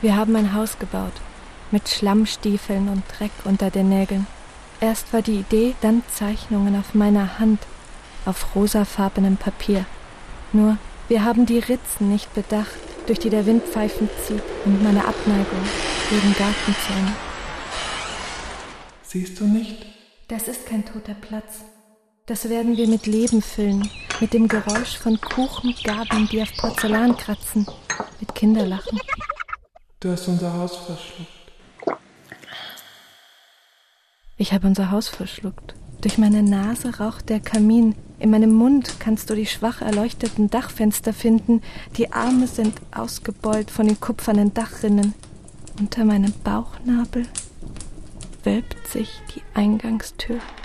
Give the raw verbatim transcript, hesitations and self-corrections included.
Wir haben ein Haus gebaut, mit Schlammstiefeln und Dreck unter den Nägeln. Erst war die Idee, dann Zeichnungen auf meiner Hand, auf rosafarbenem Papier. Nur, wir haben die Ritzen nicht bedacht, durch die der Wind pfeifend zieht, und meine Abneigung gegen Gartenzäune. Siehst du nicht? Das ist kein toter Platz. Das werden wir mit Leben füllen, mit dem Geräusch von Kuchengabeln, die auf Porzellan kratzen, mit Kinderlachen. Du hast unser Haus verschluckt. Ich habe unser Haus verschluckt. Durch meine Nase raucht der Kamin. In meinem Mund kannst du die schwach erleuchteten Dachfenster finden. Die Arme sind ausgebeult von den kupfernen Dachrinnen. Unter meinem Bauchnabel wölbt sich die Eingangstür.